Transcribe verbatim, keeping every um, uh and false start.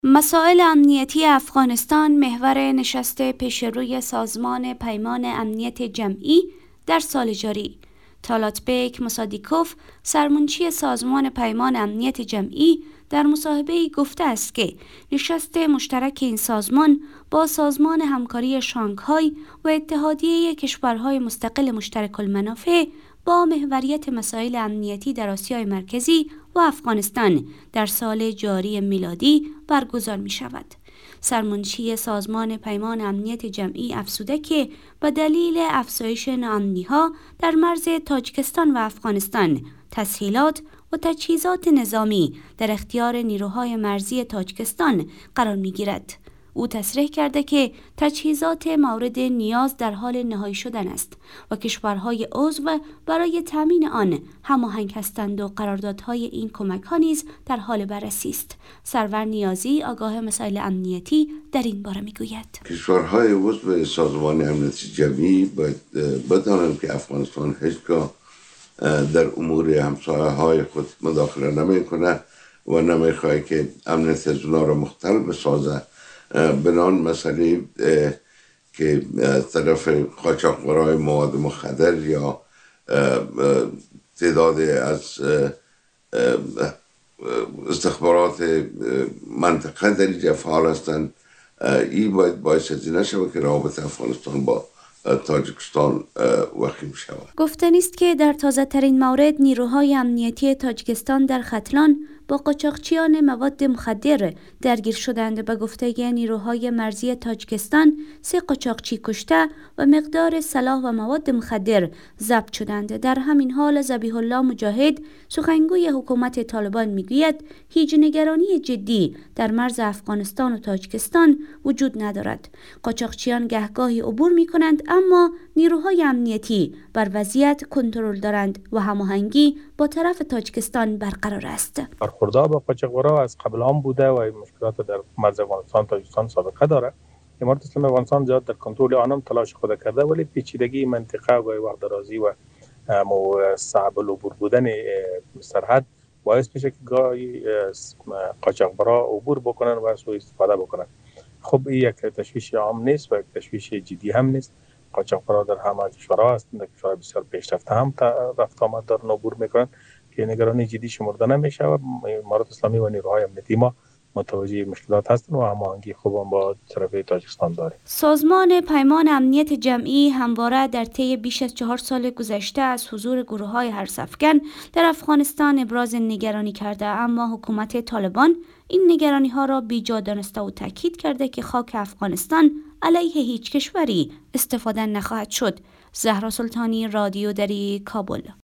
مسائل امنیتی افغانستان محور نشست پیشروی سازمان پیمان امنیت جمعی در سال جاری. تالاتبیک مصادیکوف، سرمنشی سازمان پیمان امنیت جمعی، در مصاحبه‌ای گفته است که نشست مشترک این سازمان با سازمان همکاری شانگهای و اتحادیه کشورهای مستقل مشترک المنافع با محوریت مسائل امنیتی در آسیای مرکزی و افغانستان در سال جاری میلادی برگزار می شود. سرمنشی سازمان پیمان امنیت جمعی افزوده که به دلیل افزایش ناامنی‌ها در مرز تاجیکستان و افغانستان، تسهیلات و تجهیزات نظامی در اختیار نیروهای مرزی تاجیکستان قرار می‌گیرد. او تصریح کرده که تجهیزات مورد نیاز در حال نهایی شدن است و کشورهای عضو برای تامین آن هماهنگ هستند و قراردادهای این کمک‌ها نیز در حال بررسی است. سرور نیازی، آگاه مسائل امنیتی، در این باره میگوید: کشورهای عضو سازمان امنیت جمعی باید بدانند که افغانستان هیچگاه در امور همسایه‌های خود مداخله نمی‌کنه و نمی‌خواهد که امنیت از اونا را مختل بسازه. بنان مسئله که طرف قاچاقبرای مواد مخدر یا تعداد از استخبارات منطقه در اینجا فعال هستند، این باید باعث از این نشود که رابطه افغانستان با تاجیکستان وخیم شود. گفتنی است که در تازه ترین مورد نیروهای امنیتی تاجیکستان در ختلان با قاچاقچیان مواد مخدر درگیر شدند. به گفته نیروهای مرزی تاجیکستان، سه قاچاقچی کشته و مقدار سلاح و مواد مخدر ضبط شدند. در همین حال ذبیح الله مجاهد، سخنگوی حکومت طالبان، میگوید هیچ نگرانی جدی در مرز افغانستان و تاجیکستان وجود ندارد. قاچاقچیان گهگاهی عبور میکنند، اما نیروهای امنیتی بر وضعیت کنترل دارند و هماهنگی با طرف تاجیکستان برقرار است. برخوردار با قاچاقبرا از قبل هم بوده و مشکلات در مرز افغانستان تاجیکستان سابقه داره. امارت اسلامی افغانستان زیاد در کنترل آنم تلاش خود کرده، ولی پیچیدگی منطقه و وقت درازی و صعب العبور بودن سرحد باعث میشه که گاهی قاچاقبرا عبور بکنن و سوء استفاده بکنن. خب این یک تشویش عام نیست و یک تشویش جدی هم نیست. قاچاقبرا در همه کشورها هستند، در کشورهای بسیار پیشرفته هم رفت آمد دارن، عبور میکنن که نگرانی جدی شمرده نمیشه و امارت اسلامی و نیروهای امنیتی ما متوجه مشکلات هستند و هماهنگی خوب با طرف تاجیکستان داره. سازمان پیمان امنیت جمعی همواره در طی بیش از چهار سال گذشته از حضور گروه‌های حرس‌افکن در افغانستان ابراز نگرانی کرده، اما حکومت طالبان این نگرانی‌ها را بیجا دانسته و تاکید کرده که خاک افغانستان علیه هیچ کشوری استفاده نخواهد شد. زهرا سلطانی، رادیو دری، کابل.